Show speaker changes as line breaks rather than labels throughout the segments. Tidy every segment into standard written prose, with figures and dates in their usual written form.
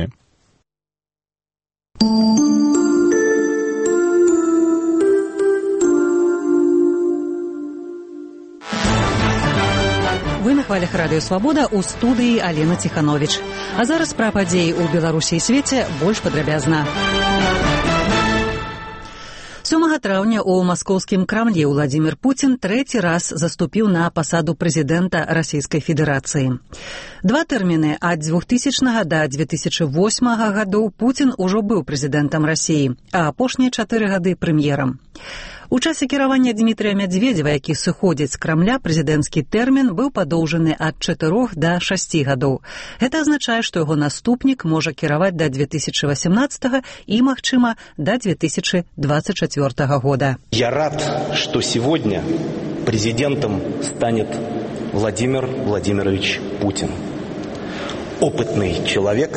Украины.
Вы на хвалях Радыё Свабода, у студыі Алена Ціхановіч. А зараз пра падзеі ў Беларусі і свеце больш падрабязна. 7 траўня ў маскоўскім Крамлі Владзімір Пуцін трэці раз заступіў на пасаду прэзідэнта Расійскай Федэрацыі. 2 тэрміны ад 2000 да 2008 гадоў Пуцін ужо быў прэзідэнтам Расіі, а апошнія 4 гады прэм'ерам. У часе кіравання Дмітрія Мядзведзева, які сыходзіць з Крамля, прэзідэнцкі тэрмін быў падоўжаны ад 4 да 6 гадоў. Гэта азначае, што яго наступнік можа кіраваць да 2018 і, магчыма, да 2024 года.
Я рад, что сегодня президентом станет Владимир Владимирович Путин. Опытный человек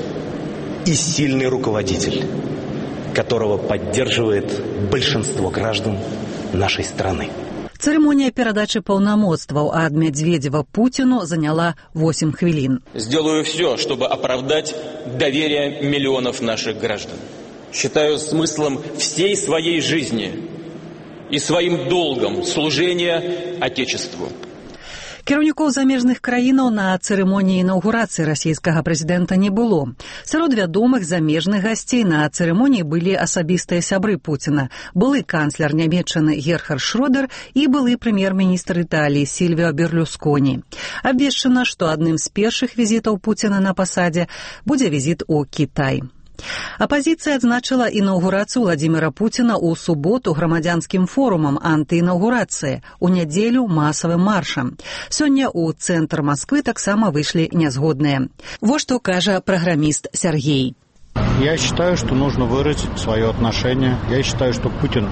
и сильный руководитель, которого поддерживает большинство граждан нашей страны.
Церемония перадачи паўнамоцтваў ад Мядзведзева Путину заняла 8 хвілін.
Сделаю все, чтобы оправдать доверие миллионов наших граждан. Считаю смыслом всей своей жизни и своим долгом служение Отечеству.
Кіраўнікоў замежных краінаў на цырымоніі інаўгурацыі расійскага прэзідэнта не было. Сярод вядомых замежных гасцей на цырымоніі былі асабістыя сябры Пуціна, былы канцлер Нямецчыны Герхард Шрёдер і былы прэм'ер-міністр Італіі Сільвіо Берлусконі. Абвешчана, што адным з першых візітаў Пуціна на пасадзе будзе візіт у Кітай. Апазіцыя адзначыла інаўгурацыю Владзіміра Пуціна ў суботу грамадзянскім форумам антыінаўгурацыі, у нядзелю масавым маршам. Сёння ў цэнтр Масквы таксама выйшлі нязгодныя. Вот што кажа праграміст Сергей.
Я считаю, что нужно выразить свое отношение. Я считаю, что Путин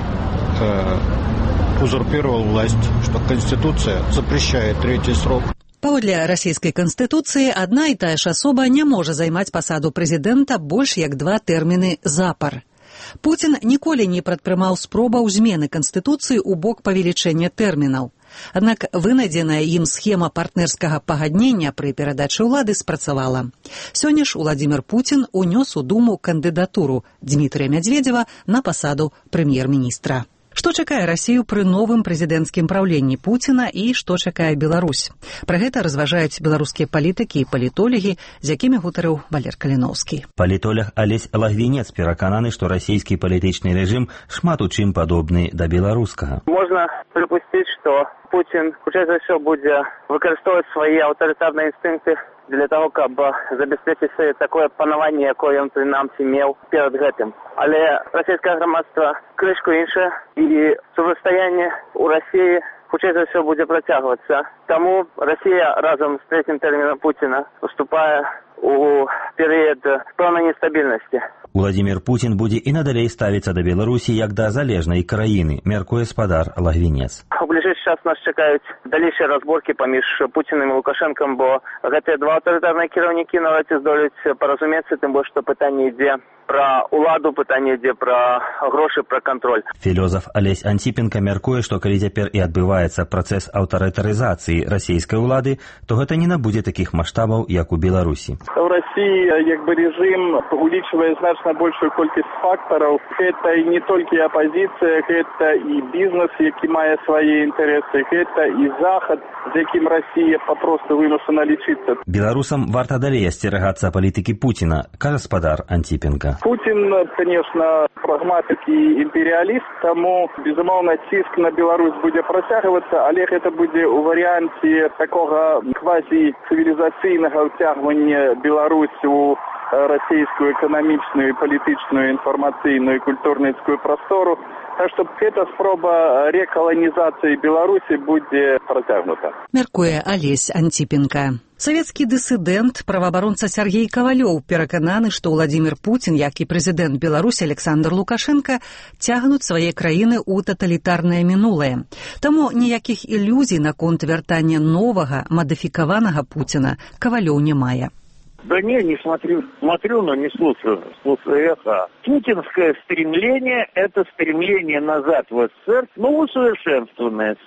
узурпировал власть, что Конституция запрещает третий срок.
Паводле расійскай канстытуцыі адна і тая ж асоба не можа займаць пасаду прэзідэнта больш як 2 тэрміны запар. Пуцін ніколі не прадпрымаў спробаў змены канстытуцыі ў бок павелічэння тэрмінаў. Аднак вынайдзеная ім схема партнерскага пагаднення пры перадачы ўлады спрацавала. Сёння ж Владзімір Пуцін унёс у Думу кандыдатуру Дмітрія Мядзведзева на пасаду прэм'ер-міністра. Што чакае Расію пры новым прэзідэнцкім праўленні Пуціна і што чакае Беларусь? Пра гэта разважаюць беларускія палітыкі і палітолагі, з якімі гутарыў Валер Каліноўскі.
Палітолог Алесь Лагвінец перакананы, што расійскі палітычны рэжым шмат у чым падобны да беларускага.
Можна припусціць, што Путін хутчэй за ўсё будзе выкарыстоўваць свае аўтарытарныя інстынкты для того, каб забяспечыць сабе такое панаванне, якое ён прынамсі меў перад гэтым. Але расійскае грамадства крышку іншае, і супрацьстаянне ў Расіі хутчэй за ўсё будзе працягвацца. Таму Расія разам з трэцім тэрмінам Пуціна уступае у перыяд пэўнай нестабільнасці.
Владзімір Пуцін будзе і надалей ставіцца да Беларусі як да залежнай краіны, мяркуе спадар Лагвінец.
У бліжэйшы час нас чакаюць далейшыя разборкі паміж Пуцінам і Лукашэнкам, бо гэтыя два аўтарытарныя кіраўнікі нават ці здолеюць паразумецца, тым больш што пытанне ідзе пра ўладу, пытанне ідзе пра грошы, пра кантроль.
Філёзаф Алесь Анціпенка мяркуе, што калі цяпер і адбываецца працэс аўтарытарызацыі расійскай улады, то гэта не набудзе такіх маштабаў, як у Беларусі.
У России режим увеличивает значно большую колькость факторов. Это и не только оппозиция, это и бизнес, який має свої інтереси, это и Захад, з яким Россия попросту вимушена лічитися.
Беларусам варта далей асцерагацца палітыкі Пуціна, кажа спадар Анціпенка.
Путин, конечно, прагматик и империалист, тому, безумовно, ціск на Беларусь буде протягуватися, але це буде у варіанті такого квазі-цивілізаційного втягування Беларусь у российскую экономичную, политичную, информационную и культурную простору. Так что эта спроба реколонизации Беларуси будет протягнута.
Мяркуе Алесь Анціпенка. Савецкі дысідэнт, праваабаронца Сергей Кавалёў перакананы, што Владзімір Пуцін, як і прэзідэнт Беларусі Александр Лукашенко, цягнуць свае краіны ў таталітарнае минулае. Таму ніякіх ілюзій наконт вяртання новага, мадыфікаванага Пуціна Кавалёў не мае.
Да не смотрю, но не слушаю эхо. Путинское стремление – это стремление назад в СССР, но усовершенствованное СССР.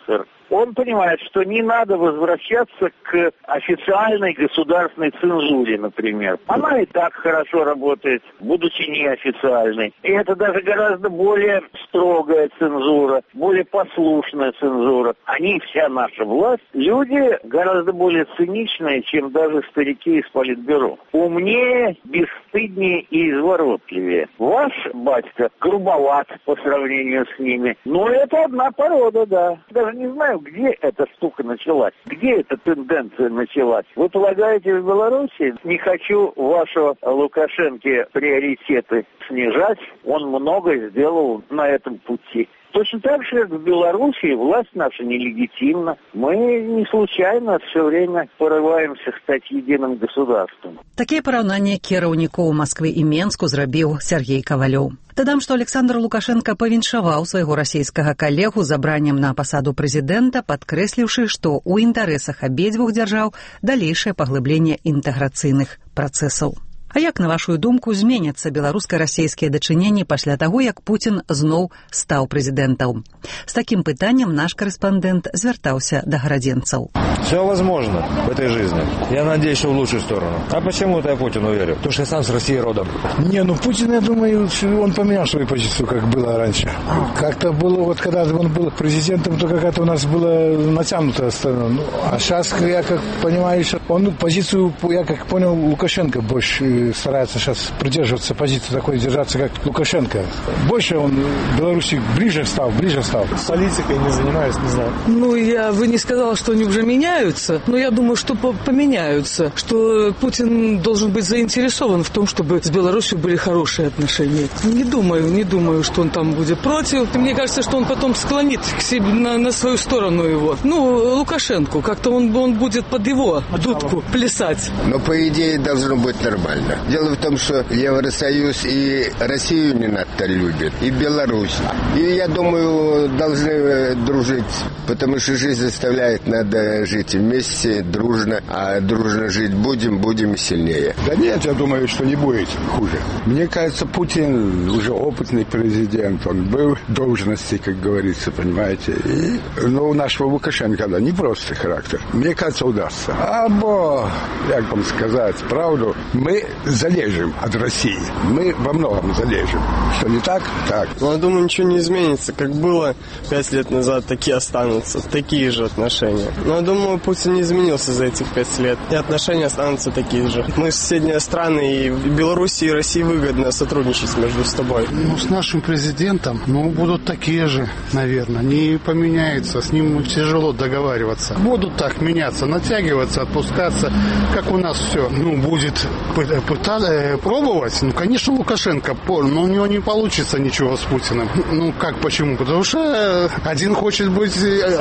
Он понимает, что не надо возвращаться к официальной государственной цензуре, например. Она и так хорошо работает, будучи неофициальной. И это даже гораздо более строгая цензура, более послушная цензура. Они, вся наша власть, люди гораздо более циничные, чем даже старики из Политбюро. Умнее, бесстыднее и изворотливее. Ваш батька грубоват по сравнению с ними. Но это одна порода, да. Даже не знаю, где эта штука началась, где эта тенденция началась. Вы полагаете, в Беларуси? Не хочу вашего Лукашенко приоритеты снижать. Он много сделал на этом пути. Точно так же, как в Беларуси, власть наша нелегитимна. Мы не случайно все время порываемся стать единым государством.
Такие параўнанні кіраўнікоў Москвы і Менску зрабіў Сергей Ковалёў. Дадам, што Александр Лукашенко павіншаваў свайго расійскага калегу забраннем на пасаду прэзідэнта, падкрэсліўшы, што ў інтарэсах абедзвюх дзяржаў далейшае паглыбленне інтэграцыйных працэсаў. А як, на вашу думку, зменяцца беларуска-расійскія дачыненні пасля таго, як Путін зноў стаў прэзідэнтам? З такім пытаннем наш корэспондэнт звяртаўся да гарадзенцаў.
Все возможно в этой жизни. Я надеюсь, что в лучшую сторону. А почему-то я Путину верю. Потому что я сам с России родом.
Путин, я думаю, он поменял свою позицию, как было раньше. Как-то было, вот когда он был президентом, то какая-то у нас была натянутая сторона. А сейчас, я как понимаю, он позицию, я как понял, Лукашенко больше старается сейчас придерживаться позиции такой, держаться, как Лукашенко. Больше он в Беларуси ближе стал.
С политикой не занимаюсь, не знаю.
Вы не сказали, что они уже меняются, но я думаю, что поменяются, что Путин должен быть заинтересован в том, чтобы с Беларусью были хорошие отношения. Не думаю, что он там будет против. Мне кажется, что он потом склонит к себе на свою сторону его. Лукашенко, как-то он будет под его дудку плясать.
Но по идее должно быть нормально. Дело в том, что Евросоюз и Россию не надо любит, и Беларусь. И я думаю, должны дружить, потому что жизнь заставляет, надо жить вместе, дружно. А дружно жить будем сильнее.
Да нет, я думаю, что не будет хуже. Мне кажется, Путин уже опытный президент, он был в должности, как говорится, понимаете. Но у нашего Лукашенко, да, непростый характер. Мне кажется, удастся. Как вам сказать правду, мы залежим от России. Мы во многом залежим. Что не так? Так.
Я думаю, ничего не изменится. Как было 5 лет назад, такие останутся. Такие же отношения. Но я думаю, Путин не изменился за этих 5 лет. И отношения останутся такие же. Мы соседние страны, и Беларуси и России выгодно сотрудничать между собой.
С нашим президентом, будут такие же, наверное. Не поменяется. С ним тяжело договариваться. Будут так меняться, натягиваться, отпускаться. Как у нас все, будет пробовать. Конечно, Лукашенко, но у него не получится ничего с Путиным. Почему? Потому что один хочет быть,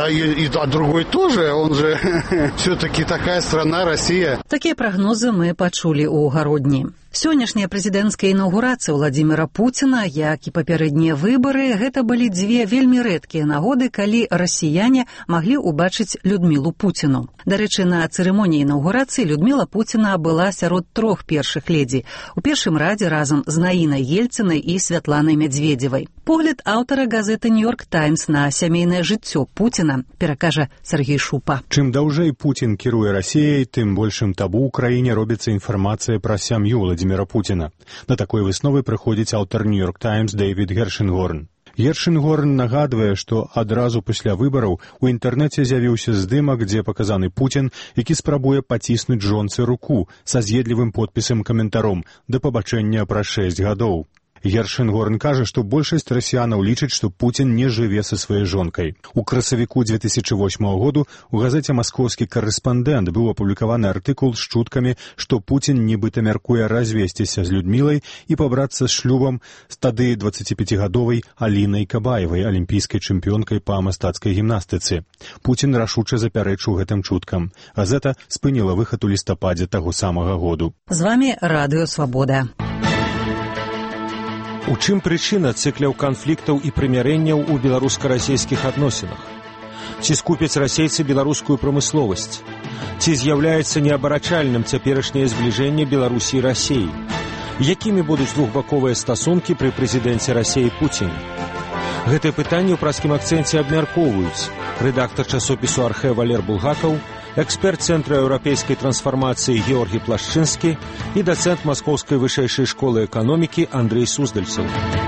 а другой тоже. Он же все-таки такая страна, Россия.
Такие прогнозы мы пачулі ў гародні. Сённяшняя прэзідэнцкая інаўгурацыя Владзіміра Пуціна, як і папярэднія выбары, гэта былі дзве вельмі рэдкія нагоды, калі расіяне маглі ўбачыць Людмілу Пуціну. Дарэчы, на цырымоніі інаўгурацыі Людміла Пуціна была сярод 3 першых ледзі. У першым радзе разам з Наінай Ельцінай і Святланай Мядзведзевай. Погляд аўтара газеты «Нью-Йорк Таймс» на сямейнае жыццё Пуціна перакажа Сергей Шупа.
Чым даўжэй Путін кіруе Расіяй, тым большым табу ў краіне робіцца інфармацыя пра сям'ю Владзіміра Пуціна. На такой высновы прыходзіць аўтар «Нью-Йорк Таймс» Дэвід Гершенгорн. Гершенгорн нагадвае, што адразу пасля выбараў у інтэрнэце з'явіўся здымак, дзе паказаны Путін, які спрабуе паціснуць жонцы руку са з'едлівым подпісам-каментаром да пабачэння праз 6 гадоў. Гершенгорн кажа, што большасць расіянаў лічыць, што Путін не жыве са сваёй жонкай. У красавіку 2008 году у газеце «Маскоўскі карэспандэнт» быў апублікаваны артыкул з чуткамі, што Путін нібыта мяркуе развесціся з Людмілай і пабрацца з шлюбам з тады 25-гадовай Алінай Кабаевай, алімпійскай чэмпіёнкай па мастацкай гімнастыцы. Путін рашуча запярэчыў гэтым чуткам. Газета спыніла выхад у лістападзе таго самага году.
З вами Радыё Свабода.
У чым прычына цыкляў канфліктаў і прымірэнняў у беларуска-расійскіх адносінах? Ці скупяць расейцы беларускую прамысловасць? Ці з'яўляецца неабарачальным цяперашняе збліжэнне Беларусі і Расіі? Якімі будуць двухбаковыя стасункі пры прэзідэнце Расіі Пуціне? Гэтае пытанне ў праскім акцэнце абмяркоўваюць рэдактар часопісу «Архэ» Валер Булгакаў, эксперт Цэнтра еўрапейскай трансфармацыі Георгій Плашчынскі і дацэнт Маскоўскай вышэйшай школы эканомікі Андрэй Суздальцаў.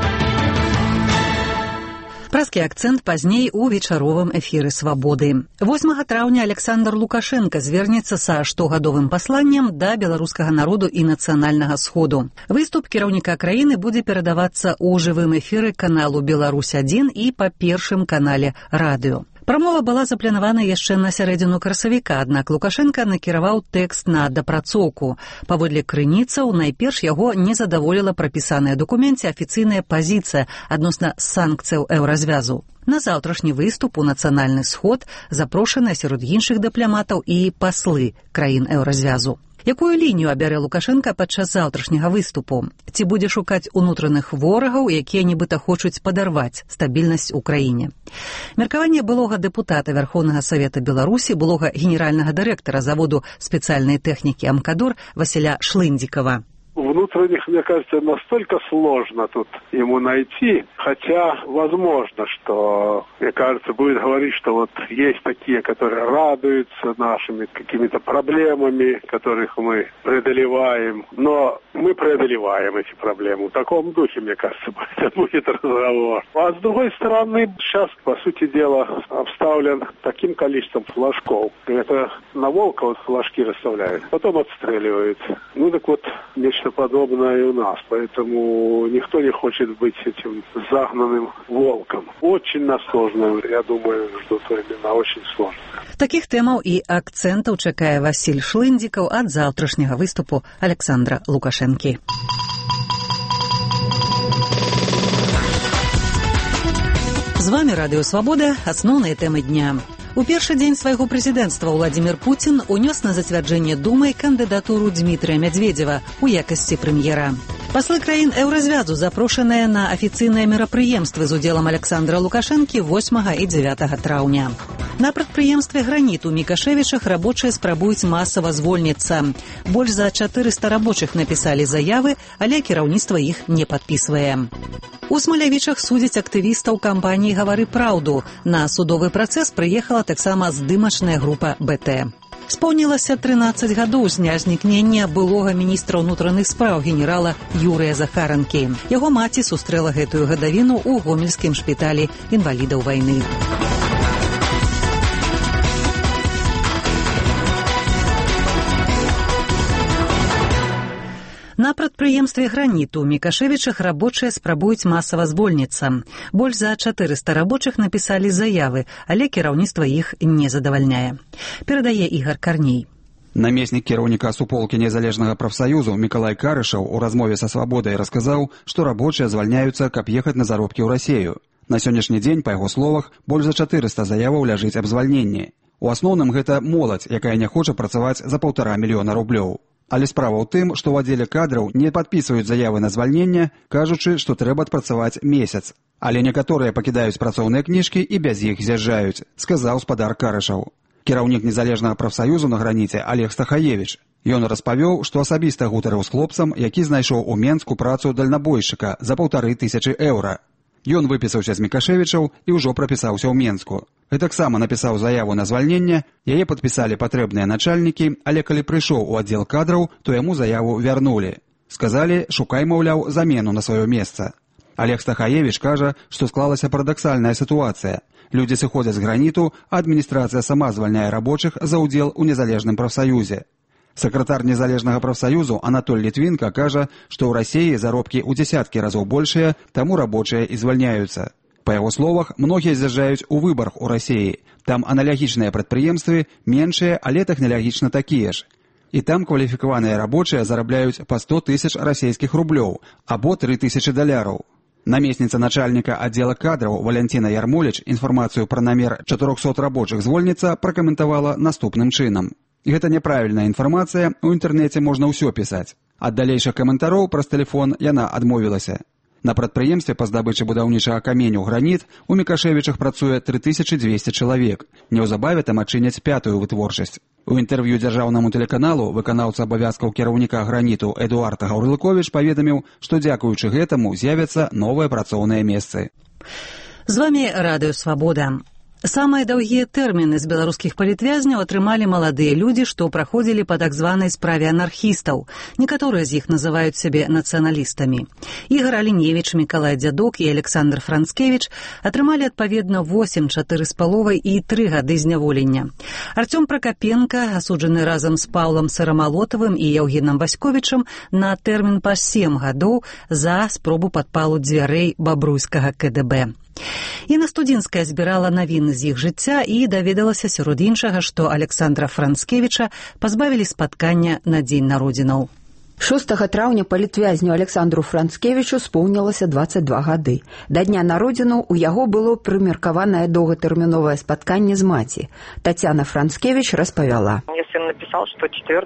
Праскі акцэнт пазней у вечаровым эфіры «Свабоды». 8 траўня Александр Лукашенко звернецца са штогадовым пасланнем да беларускага народу і нацыянальнага сходу. Выступ кіраўніка краіны будзе перадавацца ў жывым эфіры каналу «Беларусь-1» і па першым канале радыё. Прамова была запланавана яшчэ на сярэдзіну красавіка, аднак Лукашенко накіраваў тэкст на дапрацоўку. Паводле крыніцаў, найперш яго не задаволіла прапісаная дакуменце афіцыйная пазіцыя адносна санкцыяў еўразвязу. На заўтрашні выступ у нацыянальны сход запрошаныя сярод іншых дыпламатаў і паслы краін еўразвязу. Якую лінію абярэ Лукашенко падчас заўтрашняга выступу? Ці будзе шукаць унутраных ворагаў, якія нібыта хочуць падарваць стабільнасць у краіне? Меркаванне былога дэпутата Верховнага Савета Беларусі, былога генеральнага дырэктара заводу спецыяльнай тэхнікі «Амкадор» Васіля Шлындзікава.
Внутренних, мне кажется, настолько сложно тут ему найти, хотя возможно, что, мне кажется, будет говорить, что вот есть такие, которые радуются нашими какими-то проблемами, которых мы преодолеваем, но мы преодолеваем эти проблемы. В таком духе, мне кажется, будет разговор. А с другой стороны, сейчас, по сути дела, обставлен таким количеством флажков. Это на волка вот флажки расставляют, потом отстреливают. Ну так вот, нечто подобное и у нас, поэтому никто не хочет быть этим загнанным волком. Очень сложно, я думаю, что то именно очень сложно.
Таких тэмаў і акцэнтаў чакае Васіль Шлындзікаў ад заўтрашняга выступу Александра Лукашэнкі. З вами Радыё Свабода. Асноўныя тэмы дня. У першы дзень свайго прэзідэнцтва Владзімір Пуцін унёс на зацвярджэнне Думай кандыдатуру Дмітрыя Мядзведзева ў якасці прэм'ера. Паслы краін еўразвязу запрошаныя на афіцыйныя мерапрыемствы з удзелам Александра Лукашэнкі 8 і 9 траўня. На прадпрыемстве «Граніт» у Мікашэвічах рабочыя спрабуюць масава звольніцца. Больш за 400 рабочых напісалі заявы, але кіраўніцтва іх не падпісвае. У Смалявічах судзяць актывістаў кампаніі «Гавары праўду». На судовы працэс прыехала таксама здымачная група БТ. Споўнілася 13 гадоў з дня знікнення былога міністра ўнутраных спраў генерала Юрыя Захаранкі. Яго маці сустрэла гэтую гадавіну ў гомельскім шпіталі інвалідаў вайны. На прадпрыемстве «Граніт» у Мікашэвічах рабочыя спрабуюць масава звольніцца. Больш за 400 рабочых напісалі заявы, але кіраўніцтва іх не задавальняе. Перадае Ігар Карней.
Намеснік кіраўніка суполкі незалежнага прафсаюзу Мікалай Карышаў у размове са «Свабодай» расказаў, што рабочыя звальняюцца, каб ехаць на заробкі ў Расею. На сённяшні дзень, па яго словах, больш за 400 заяваў ляжыць аб звальненні. У асноўным гэта моладзь, якая не хоча працаваць за 1,5 мільёна рублёў. Але справа ў тым, што ў аддзеле кадраў не падпісваюць заявы на звальненне, кажучы, што трэба адпрацаваць месяц. Але некаторыя пакідаюць працоўныя кніжкі і без іх з'язджаюць, сказаў спадар Карышаў. Кіраўнік незалежнага прафсаюзу на «Граніце» Олег Стахаевіч. Ён распавёў, што асабіста гутарыў з хлопцам, які знайшоў у Менску працу дальнабойшчыка за 1500 еўра. Ён выпісаўся з Мікашэвічаў і ўжо прапісаўся ў Менску. Гэтаксама напісаў заяву на звальненне, яе падпісалі патрэбныя начальнікі, але калі прыйшоў у аддзел кадраў, то яму заяву вярнулі. Сказалі, шукай, маўляў, замену на сваё месца. Олег Стахаевіч кажа, што склалася парадаксальная сітуацыя. Людзі сыходзяць з «Граніту», а адміністрацыя сама звальняе рабочых за ўдзел у незалежным прафсаюзе. Сакратар незалежнага прафсаюзу Анатоль Літвінка кажа, што ў Расіі заробкі ў дзесяткі разоў большыя, таму рабочыя і звальняюцца. Па яго словах, многія з'язджаюць у Выбарг у Расіі. Там аналагічныя прадпрыемствы, меншыя, але тэхналагічна такія ж. І там кваліфікаваныя рабочыя зарабляюць па 100 тысяч расійскіх рублёў або 3000 даляраў. Намесніца начальніка аддзела кадраў Валянціна Ярмоліч інфармацыю пра намер 400 рабочых звольніцца пракаментавала наступным чынам. Гэта няправільная інфармацыя, у інтэрнэце можна ўсё пісаць. Ад далейшых каментароў праз тэлефон яна адмовілася. На прадпрыемстве па здабычы будаўнічага каменю «Граніт» у Мікашэвічах працуе 3200 чалавек. Неўзабаве там адчыняць 5-ю вытворчасць. У інтэрв'ю дзяржаўнаму тэлеканалу выканаўца абавязкаў кіраўніка «Граніту» Эдуард Гаўрылковіч паведаміў, што дзякуючы гэтаму з'явяцца новыя працоўныя месцы.
З вами Радыё Свабода. Самыя даўгія тэрміны з беларускіх палітвязняў атрымалі маладыя людзі, што праходзілі па так званай справе анархістаў. Некаторыя з іх называюць сябе нацыяналістамі. Ігор Аліневіч, Мікалай Дзядок і Александр Францкевіч атрымалі адпаведна 8, 4,5 і 3 гады зняволення. Артём Пракапенка, асуджаны разам з Паўлам Сарамалотавым і Яўгенам Васьковічам на тэрмін па 7 гадоў за спробу падпалу дзвярэй бабруйскага КДБ. Інна Студзінская збірала навіны з іх жыцця і даведалася сярод іншага, што Александра Францкевіча пазбавілі спаткання на дзень народзінаў.
6 траўня палітвязню Александру Францкевічу споўнілася 22 гады. Да дня народзінаў у яго было прымеркаванае доўгатэрміновае спатканне з маці. Татьяна Францкевич распавяла.
Мне сын написал, что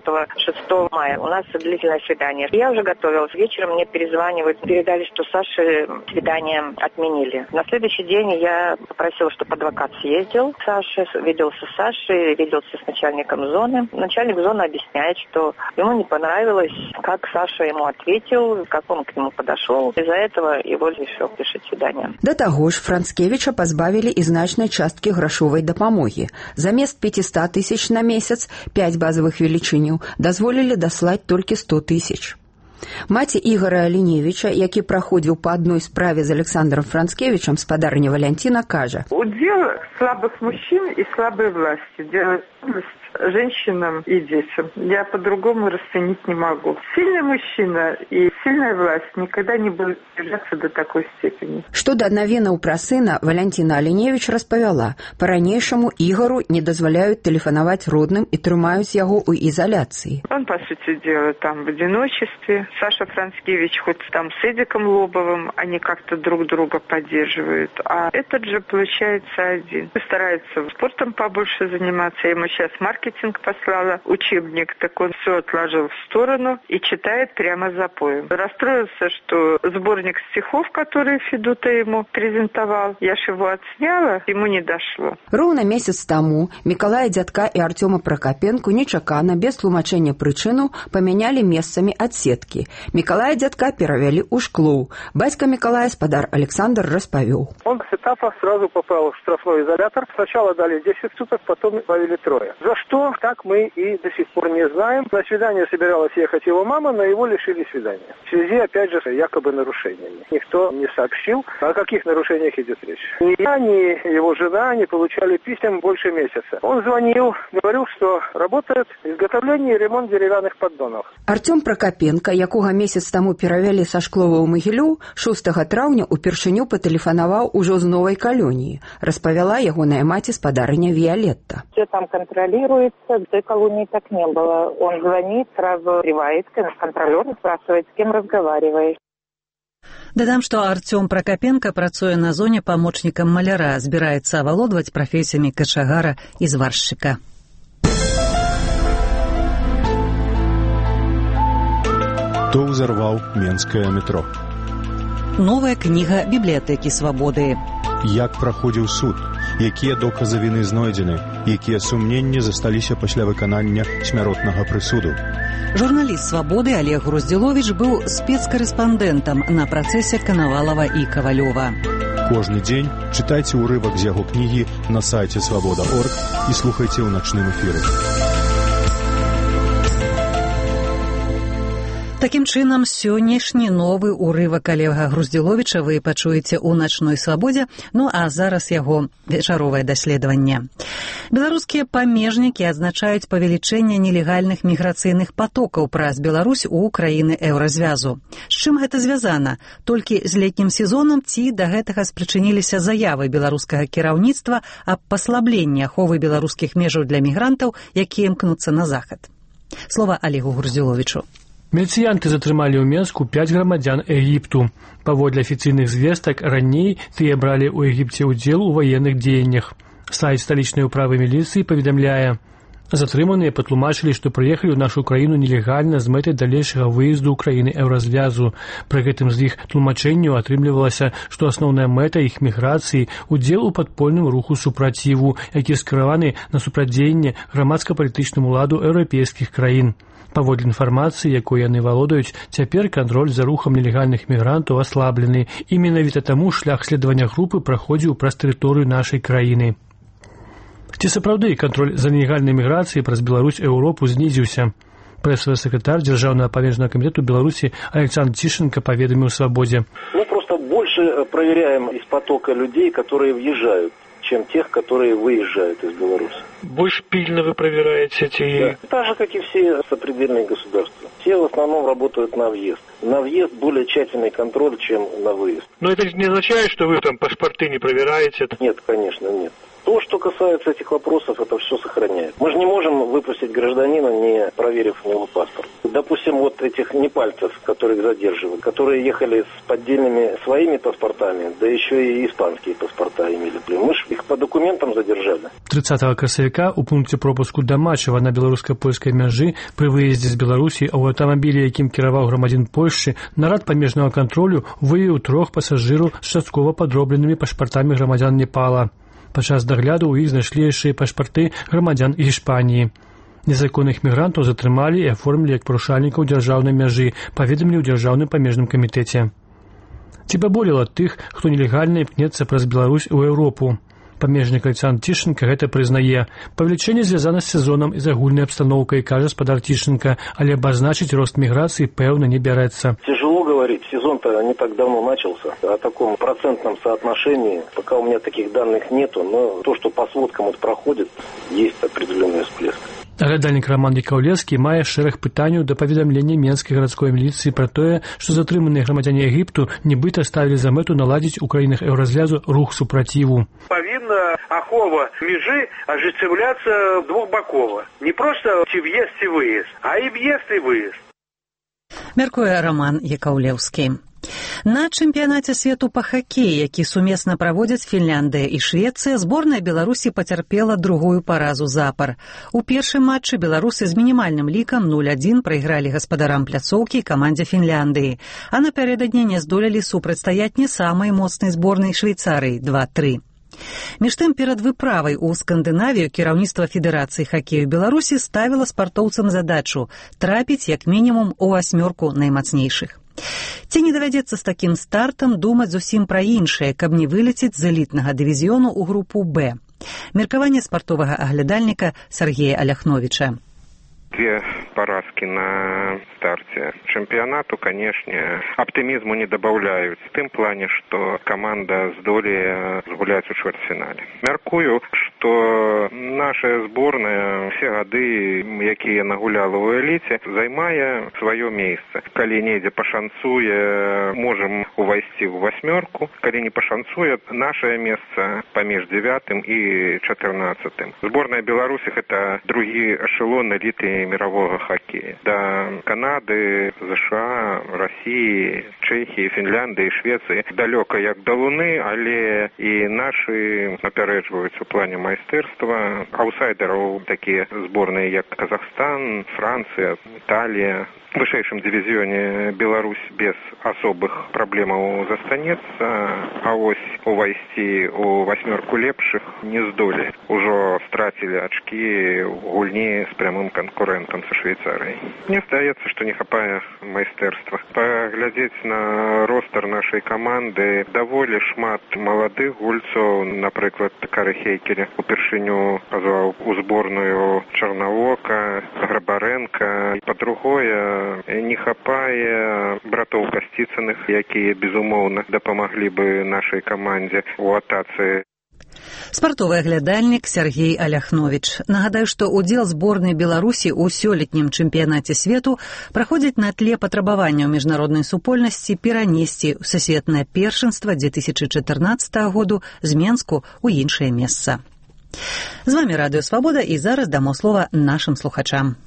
4-6 мая у нас длительное свидание. Я уже готовилась. Вечером мне перезванивают, передали, что Саше свидание отменили. На следующий день я попросила, чтобы адвокат съездил к Саше, виделся с Сашей, виделся с начальником зоны. Начальник зоны объясняет, что ему не понравилось, как Саша ему ответил, как он к нему подошел. Из-за этого его решил решить свидание.
Да таго ж Францкевіча пазбавілі і значнай часткі грашовай дапамогі. Замест 500 тысяч на месяц, 5 базовых велічыняў, дазволілі даслаць толькі 100 тысяч. Маці Ігора Аліневіча, які праходзіў па адной справе з Александром Францкевичем, спадарня Валянціна, кажа:
«Удел слабых мужчин и слабой власти делать женщинам и детям. Я по-другому расценить не могу. Сильный мужчина и сильная власть никогда не будут держаться до такой степени».
Што да навінаў пра сына, Валянціна Аліневіч распавяла: па-ранейшаму Ігору не дазваляюць тэлефанаваць родным і трымаюць яго ў изоляции.
Он, по сути дела, там в одиночестве. Саша Францкевич хоть там с Эдиком Лобовым, они как-то друг друга поддерживают. А этот же, получается, один. Старается спортом побольше заниматься. Я ему сейчас маркетинг послала, учебник, так он все отложил в сторону и читает прямо за поем. Расстроился, что сборник стихов, который Федута ему презентовал, я ж его отсняла, ему не дошло.
Роўна месяц таму Мікалая Дзядка і Артёма Пракапенку нечакана, без тлумачэння прычыну, памянялі месцамі адсеткі. Мікалая Дзядка перавялі ў Шклоў. Бацька Мікалая, спадар Александр, распавёў.
Он с этапа сразу попал в штрафной изолятор. Сначала дали 10 суток, потом повели 3. За что, так мы и до сих пор не знаем. На свидание собиралась ехать его мама, но его лишили свидания. В связи, опять же, якобы нарушениями. Никто не сообщил, о каких нарушениях идет речь. Ни я, ни его жена не получали писем больше месяца. Он звонил, говорил, что работает изготовление и ремонт деревянных поддонов.
Артём Пракапенка, якога месяц таму перавялі са Шклова ў Магілёў, 6 траўня упершыню патэлефанаваў ужо з новай калоніі, распавяла ягоная маці, спадарыня Виолетта.
Все там контролируется, в той колонии так не было. Он звонит, сразу привает, контролер спрашивает, с кем разговариваешь.
Дадам, што Артём Пракапенка працуе на зоне памочнікам маляра, збіраецца авалодваць прафесіямі качагара і зваршчыка.
Хто ўзарваў менскае метро?
Новая кніга бібліятэкі свабоды.
Як праходзіў суд? Якія доказы віны знойдзены? Якія сумненні засталіся пасля выканання смяротнага прысуду?
Журналіст «Свабоды» Олег Груздзіловіч быў спецкарэспандэнтам на працэсе Канавалава і Кавалёва.
Кожны дзень чытайце ўрывак з яго кнігі на сайце свабода.орг і слухайце ў начным эфіры.
Такім чынам, сённяшні новы ўрывак Олега Груздзіловіча вы пачуеце ў начной свабодзе, ну а зараз яго вечаровае даследаванне. Беларускія памежнікі адзначаюць павелічэнне нелегальных міграцыйных патокаў праз Беларусь у краіны еўразвязу. З чым гэта звязана? Толькі з летнім сезонам ці да гэтага спрычыніліся заявы беларускага кіраўніцтва аб паслабленні аховы беларускіх межаў для мігрантаў, якія імкнуцца на захад? Слова Олегу Груздзіловічу.
Міліцыянты затрымалі ў Менску 5 грамадзян Егіпту. Паводле афіцыйных звестак, раней тыя бралі ў Егіпце ўдзел у ваенных дзеяннях. Сайт сталічнай управы міліцыі паведамляе: затрыманыя патлумачылі, што прыехалі ў нашу краіну нелегальна з мэтай далейшага выезду ў краіны еўразвязу. Пры гэтым з іх тлумачэнняў атрымлівалася, што асноўная мэта іх міграцыі – удзел у падпольным руху супраціву, які скіраваны на супрацьдзеянне грамадска-палітычнаму ладу еўрапейскіх краін. Паводле інфармацыі, якой яны валодаюць, цяпер кантроль за рухам нелегальных мігрантаў аслаблены, і менавіта таму шлях следавання групы праходзіў праз тэрыторыю нашай краіны. Ці сапраўды кантроль за нелегальнай міграцыяй праз Беларусь і Еўропу знізіўся? Прэсавы сакратар Дзяржаўнага памежнага камітэту Беларусі Александр Тишенко паведаміў «Свободе».
Мы просто больше проверяем из потока людей, которые въезжают, чем тех, которые выезжают из Беларуси.
Больше пильно вы проверяете эти...
Да. Так же, как и все сопредельные государства. Все в основном работают на въезд. На въезд более тщательный контроль, чем на выезд.
Но это не означает, что вы там паспорты не проверяете?
Нет, конечно, нет. То, что касается этих вопросов, это все сохраняет. Мы же не можем выпустить гражданина, не проверив у него паспорт. Допустим, вот этих непальцев, которых задерживают, которые ехали с поддельными своими паспортами, да еще и испанские паспорта имели. Мы же их по документам задержали.
30 красавіка у пункце пропуску Дамачева на беларуска-польскай мяжы пры выездзе з Беларусі ў аўтамабілі, якім кіраваў грамадзін Польшчы, нарад памежнага кантролю выявіў 3 пасажыраў з часткова падробленымі пашпартамі грамадзян Непала. Падчас дагляду ў іх знайшлі яшчэ пашпарты грамадзян Іспаніі. Незаконных мігрантаў затрымалі і аформілі як парушальнікаў дзяржаўнай мяжы, паведамілі ў дзяржаўным памежным камітэце. Ці баболела тых, хто нелегальна імкнецца праз Беларусь у Еўропу? Памежнік Александр Тишенко гэта прызнае. Павелічэнне звязана з сезонам і з агульнай абстаноўкай, кажа спадар Тишенко, але абазначыць рост міграцыі пэўна не бярэцца.
Тяжело говорить, сезон-то не так давно начался. О таком процентном соотношении, пока у меня таких данных нету, но то, что по сводкам это проходит, есть определенный всплеск.
Глядальнік Роман Якаўлевскі мае шэраг пытанняў да паведамлення Менскай гарадской міліцыі пра тое, што затрыманыя грамадзяне Егіпту нібыта ставілі за мэту наладзіць у краінах еўразгляду рух супраціву.
Павінна ахова межы ажыццяўляцца двухбакова. Не проста ці в'езд, ці выезд, а і в'езд, і выезд.
Мяркуе Роман Якаўлевскі. На чэмпіянаце свету па хакеі, які сумесна праводзяць Фінляндыя і Швецыя, зборная Беларусі пацярпела другую паразу запар. У першым матчы беларусы з мінімальным лікам 0-1 прайгралі гаспадарам пляцоўкі камандзе Фінляндыі, а напярэдадні не здолелі супрацьстаяць не самай моцнай зборнай Швейцарыі 2-3. Між тым, перад выправай у Скандынавію кіраўніцтва Федэрацыі хакею Беларусі ставіла спартоўцам задачу трапіць як мінімум у 8 наймацнейшых. Ці не давядзецца з такім стартам думаць зусім пра іншае, каб не вылецець з элітнага дывізіёну ў групу «Б». Меркаванне спартовага аглядальніка Сергея Аляхновича.
2 поразки на старте чемпионату, конечно, оптимизму не добавляют. В том плане, что команда здолее згуляць у чвэрцьфінале. Мяркую, что наша сборная все годы, якія нагуляла у эліце, займае свое место. Калі недзе пашанцуе, можем увайсці в 8. Калі не пашанцуе, наше место паміж 9 и 14. Сборная Беларуси – это другі эшелон эліты мирового хоккея. До Канады, США, России, Чехии, Финляндии, Швеции далеко як до Луны, але и наши напярэджваюць у плане майстэрства. Аутсайдераў такие сборные, як Казахстан, Франция, Италия. В вышэйшым дивизионе Беларусь без особых проблемаў застанецца, а ось увайсці у 8 лепшых не здолелі. Ужо страцілі ачкі ў гульні з прямым канкурэнтам са Швейцарыяй. Мне здаецца, што не хапае майстэрства. Паглядзець на ростер нашай каманды, даволі шмат маладых гульцоў, напрыклад, Кары Хейкеля упершыню пазваў у зборную Чарнавока, Грабаренка. Па-другое, не хапае братоў Касціцыных, якія, безумоўна, дапамаглі бы нашай камандзе ў атацы.
Спартовы аглядальнік Сергей Аляхнович. Нагадаю, што ўдзел зборнай Беларусі ў сёлетнім чэмпіянаце свету праходзіць на тле патрабавання ў міжнароднай супольнасці перанесці сусветнае першынства 2014 году з Менску ў іншае месца. З вамі Радыё Свабода, і зараз дамо слова нашым слухачам.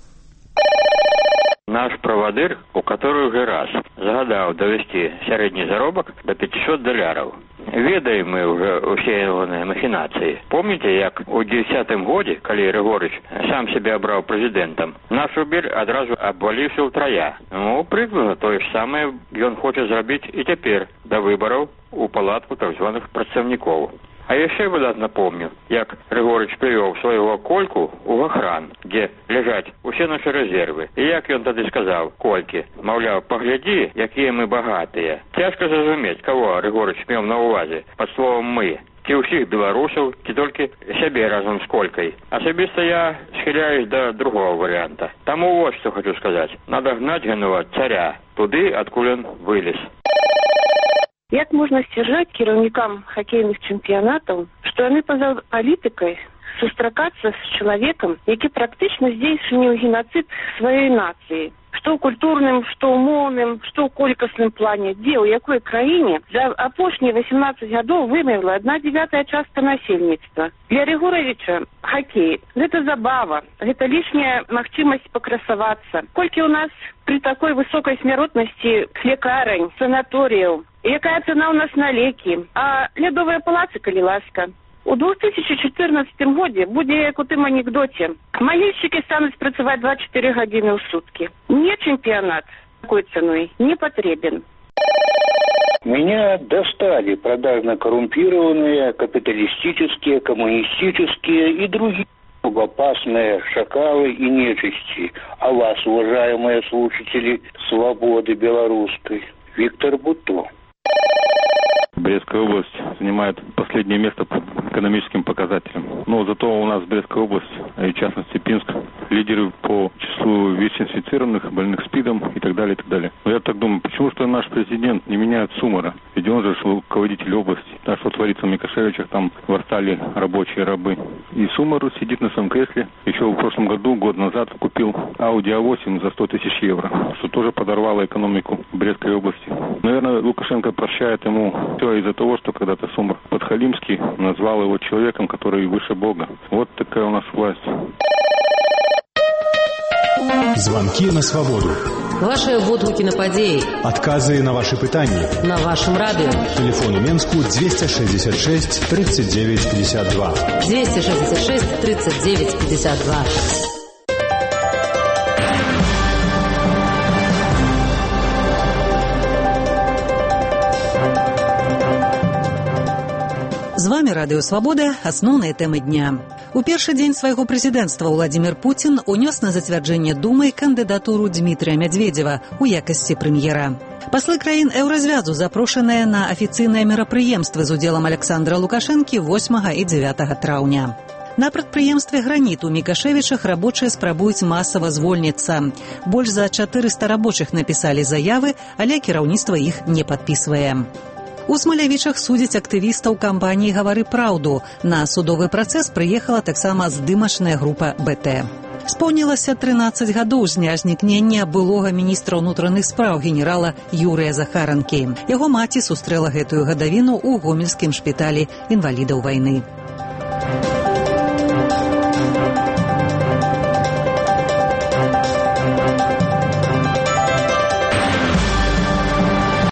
Наш правадыр, у которую уже раз загадаў давесці сярэдні заробак до $500. Ведаем мы уже усе ягоныя махінацыі. Помните, як у 10-м годзе, калі Рыгорыч сам себе абраў прэзідэнтам, наш рубель адразу абваліўся ўтрая. Ну, прыкладна тое ж самае ён хоча зрабіць і цяпер да выбараў у палатку так званых прадстаўнікоў. А яшчэ выдатна помню, як Григорыч прывёў свайго Кольку ў Гахран, дзе ляжаць усе нашы рэзервы. І як ён тады сказаў Колькі, маўляў, паглядзі, якія мы багатыя. Цяжка зразумець, каго Григорыч меў на ўвазе пад словам «мы». Ці ўсіх беларусаў, ці толькі сябе разам з Колькай. Асабіста я схіляюсь да другого варыянта. Таму вось што хочу сказаць. Надо гнаць гэнага царя туды, адкуль ён вылез.
Як можна сцвярджаць кіраўнікам хакейных чэмпіянатаў, што яны па-за палітыкай сустракацца з чалавекам, які практычна здзейсніў геноцид сваёй нацыі, што ў культурным, што ў моўным, што ў колькасным плане, дзе, ў якой краіне за апошнія 18 гадоў вымерла 1/9 частка насельніцтва. Для Григоровича хакей – гэта забава, гэта лішняя магчымасць пакрасавацца. Колькі ў нас при такой высокай смяротнасці лекарань, санаторыяў, якая цана ў нас на лекі, а лядовыя палацы, калі ласка. У 2014 годзе будзе як у тым анекдоце. Малельшчыкі стануць працаваць 24 гадзіны ў суткі. Мне чэмпіянат такой ценой не потребен.
Меня достали продажно коррумпированные, капиталистические, коммунистические и другие опасные шакалы и нечисти. А вас, уважаемые слушатели «Свободы белорусской», Виктор Бутто.
Брестская область занимает последнее место по экономическим показателям. Но зато у нас Брестская область, и в частности Пинск, лидеры по числу ВИЧ-инфицированных, больных СПИДом и так далее, и так далее. Но я так думаю, почему что наш президент не меняет Сумара? Ведь он же руководитель области. А что творится в Микошевичах, там восстали рабочие рабы. И Сумар сидит на своем кресле. Еще в прошлом году, год назад, купил Audi A8 за 100 тысяч евро, что тоже подорвало экономику Брестской области. Наверное, Лукашенко прощает ему все из-за того, что когда-то Сумар Подхалимский назвал его человеком, который выше Бога. Вот такая у нас власть.
Звонки на свободу.
Ваши водгуки на падеи.
Отказы на ваши пытания.
На вашем радио.
Телефон у Менску 266 39 52.
266 39 52.
З вами Радыё Свабода, асноўныя тэмы дня. У першы дзень свайго прэзідэнцтва Владзімір Пуцін унёс на зацвярджэнне Думы кандыдатуру Дмітрия Мядзведзева ў якасці прэм'ера. Паслы краін еўразвязу запрошаныя на афіцыйныя мерапрыемствы з удзелам Александра Лукашэнкі 8 і 9 траўня. На прадпрыемстве «Граніт» у Мікашевічах рабочыя спрабуюць масава звольніцца. Больш за 400 рабочых напісалі заявы, але кіраўніцтва іх не падпісвае. У Смалявічах судзяць актывістаў кампаніі «Гавары праўду». На судовы працэс прыехала таксама здымачная група БТ. Споўнілася 13 гадоў з дня знікнення былога міністра ўнутраных спраў генерала Юрыя Захаранкі. Яго маці сустрэла гэтую гадавіну ў гомельскім шпіталі інвалідаў вайны.